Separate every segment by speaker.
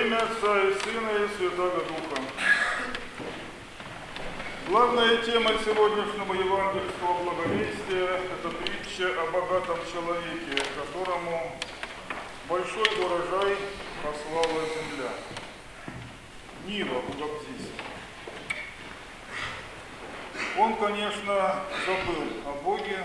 Speaker 1: имя Отца и Сына и Святого Духа. Главная тема сегодняшнего евангельского благовестия – это притча о богатом человеке, которому большой урожай послала земля. Нива у Габзиси. Он, конечно, забыл о Боге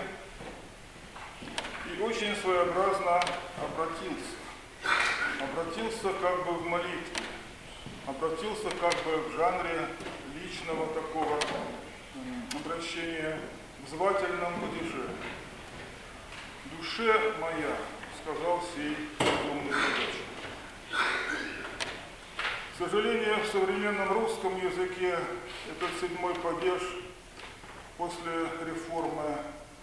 Speaker 1: и очень своеобразно обратился. Обратился как бы в молитве, обратился как бы в жанре личного такого обращения в звательном падеже. «Душе моя», сказал сей разумный падеж. К сожалению, в современном русском языке этот седьмой падеж после реформы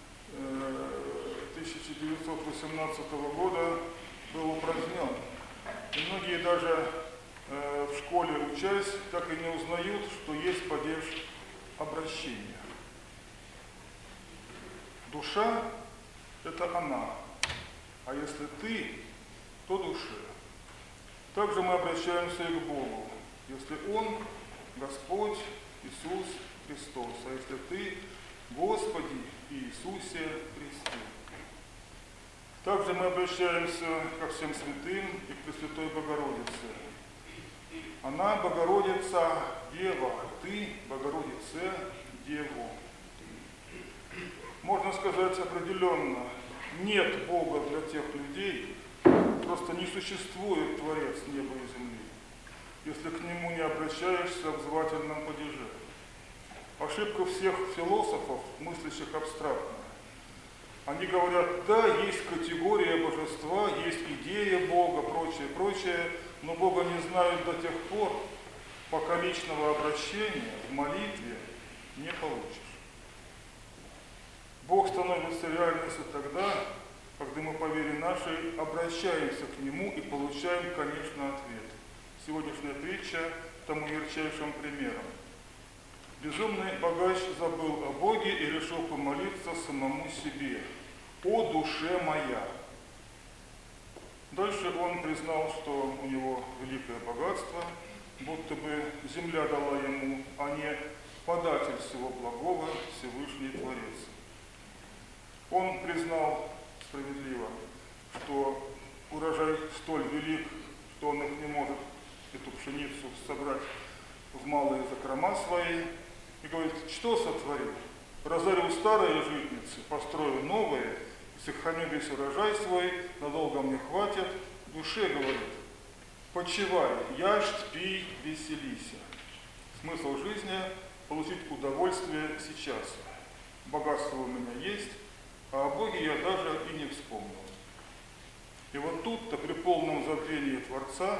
Speaker 1: 1918 года был упразднен. И многие даже в школе, учась, так и не узнают, что есть падеж обращения. Душа – это она, а если ты, то душе. Также мы обращаемся и к Богу, если Он – Господь Иисус Христос, а если ты – Господи Иисусе Христе. Также мы обращаемся ко всем святым и к Пресвятой Богородице. Она Богородица Дева, ты Богородице Деву. Можно сказать определенно, нет Бога для тех людей, просто не существует Творец неба и земли, если к Нему не обращаешься в звательном падеже. Ошибка всех философов, мыслящих абстрактно. Они говорят, да, есть категория божества, есть идея Бога, прочее, но Бога не знают до тех пор, пока личного обращения в молитве не получишь. Бог становится реальностью тогда, когда мы по вере нашей обращаемся к Нему и получаем, конечно, ответ. Сегодняшняя притча тому ярчайшим примером. Безумный богач забыл о Боге и решил помолиться самому себе. «О душе моя!» Дальше он признал, что у него великое богатство, будто бы земля дала ему, а не податель всего благого, Всевышний Творец. Он признал справедливо, что урожай столь велик, что он их не может, эту пшеницу, собрать в малые закрома свои, и говорит, что сотворил? Разорю старые житницы, построю новые, сохраню весь урожай свой, надолго мне хватит. Душе, говорит, почивай, яшь, пей, веселися. Смысл жизни – получить удовольствие сейчас. Богатство у меня есть, а о Боге я даже и не вспомнил. И вот тут-то при полном забвении Творца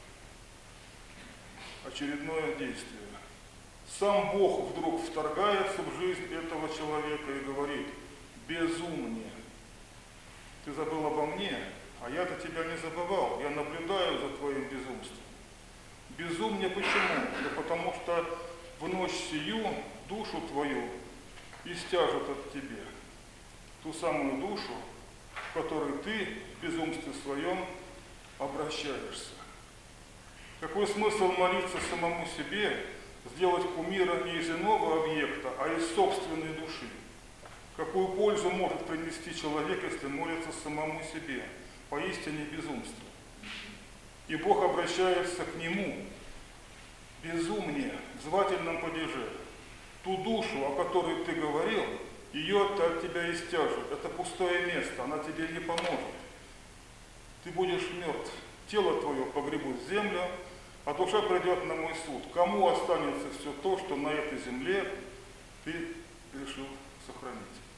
Speaker 1: очередное действие. Сам Бог вдруг вторгается в жизнь этого человека и говорит, безумнее, ты забыл обо мне, а я-то тебя не забывал, я наблюдаю за твоим безумством. Безумнее почему? Да потому что в ночь сию душу твою истяжут от тебя, ту самую душу, в которой ты в безумстве своем обращаешься. Какой смысл молиться самому себе, сделать кумира не из иного объекта, а из собственной души? Какую пользу может принести человек, если молится самому себе? Поистине безумство. И Бог обращается к нему, безумнее, в звательном падеже. Ту душу, о которой ты говорил, ее-то от тебя истяжут. Это пустое место, она тебе не поможет. Ты будешь мертв. Тело твое погребут в землю, а душа придет на мой суд. Кому останется все то, что на этой земле ты решил сохранить?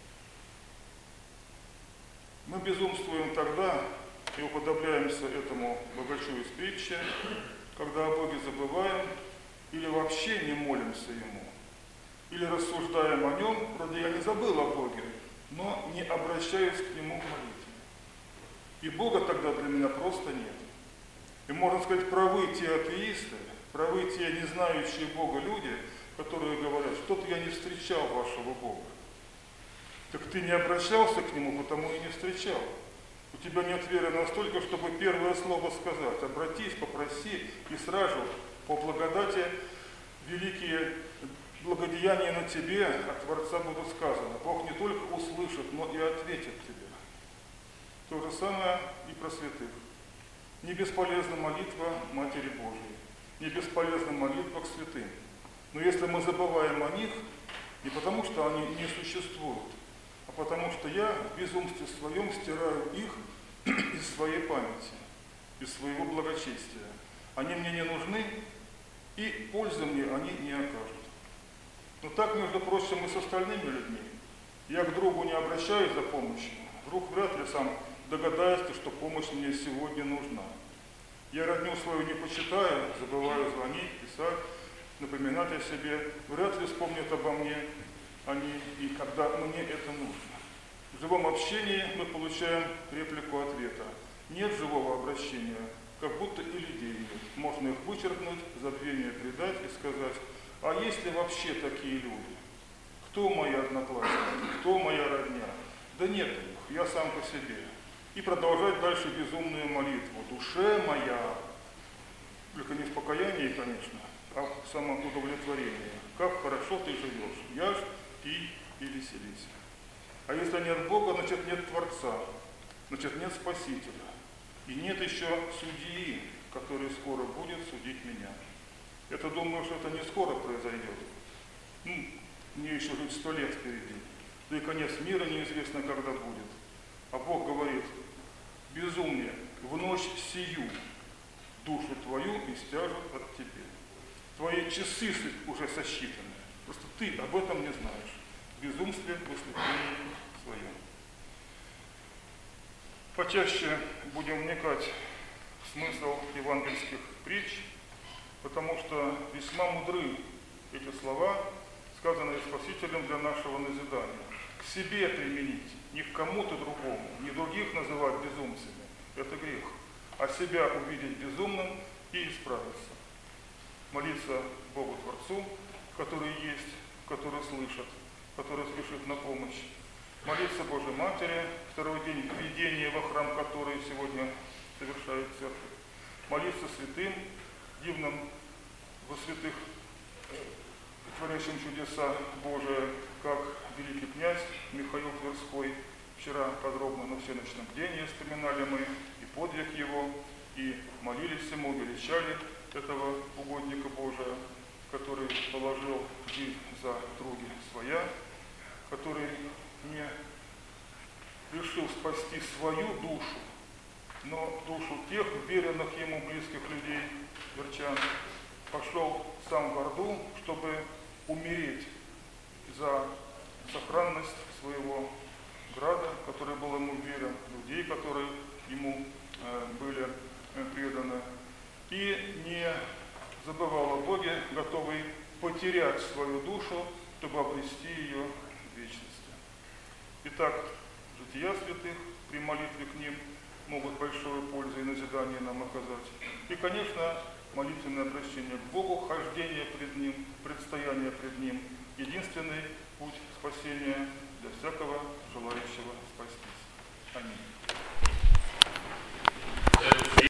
Speaker 1: Мы безумствуем тогда и уподобляемся этому богачу из притчи, когда о Боге забываем или вообще не молимся Ему, или рассуждаем о Нем, вроде я не забыл о Боге, но не обращаюсь к Нему в молитве. И Бога тогда для меня просто нет. И можно сказать, правы те атеисты, правы те не знающие Бога люди, которые говорят, что-то я не встречал вашего Бога. Так ты не обращался к Нему, потому и не встречал. У тебя нет веры настолько, чтобы первое слово сказать. Обратись, попроси, и сразу по благодати великие благодеяния на тебе от Творца будут сказаны. Бог не только услышит, но и ответит тебе. То же самое и про святых. Не бесполезна молитва Матери Божией, не бесполезна молитва к святым. Но если мы забываем о них, не потому что они не существуют, а потому что я в безумстве своем стираю их из своей памяти, из своего благочестия. Они мне не нужны, и пользы мне они не окажут. Но так, между прочим, и с остальными людьми. Я к другу не обращаюсь за помощью. Друг вряд ли сам догадается, что помощь мне сегодня нужна. Я родню свою не почитаю, забываю звонить, писать, напоминать о себе. Вряд ли вспомнят обо мне они, и когда мне это нужно. В живом общении мы получаем реплику ответа. Нет живого обращения, как будто и людей нет. Можно их вычеркнуть, забвение придать и сказать: а есть ли вообще такие люди? Кто мои одноклассники? Кто моя родня? Да нет их, я сам по себе. И продолжать дальше безумную молитву. Душе моя, только не в покаянии, конечно, а в самоудовлетворении. Как хорошо ты живешь. Ешь, пей и веселись. А если нет Бога, значит нет Творца, значит нет Спасителя. И нет еще судьи, который скоро будет судить меня. Это, думаю, что это не скоро произойдет. Мне еще жить 100 лет впереди. Да и конец мира неизвестно, когда будет. А Бог говорит: безумие, в ночь сию душу твою истяжут от тебе. Твои часы уже сосчитаны. Просто ты об этом не знаешь. В безумстве, в ослеплении своем. Почаще будем вникать в смысл евангельских притч, потому что весьма мудры эти слова, сказанные Спасителем для нашего назидания. К себе применить, не к кому-то другому, не других называть безумцами. Это грех. А себя увидеть безумным и исправиться. Молиться Богу Творцу, который есть, который слышит, который спешит на помощь. Молиться Божьей Матери, второй день введения во храм, который сегодня совершает церковь. Молиться святым, дивным во святых, творящим чудеса Божие, как великий князь Михаил Тверской. Вчера подробно на всеночном бдении вспоминали мы и подвиг его, и молились ему, величали этого угодника Божия, который положил жизнь за други своя, который не решил спасти свою душу, но душу тех веренных ему близких людей, верчан, пошел сам в Орду, чтобы умереть за сохранность своего града, который был ему верен, людей, которые ему были преданы, и не забывал о Боге, готовый потерять свою душу, чтобы обрести ее в вечности. Итак, жития святых при молитве к ним могут большую пользу и назидание нам оказать. И, конечно, молитвенное обращение к Богу, хождение пред Ним, предстояние пред Ним – единственный путь спасения для всякого желающего спастись. Аминь.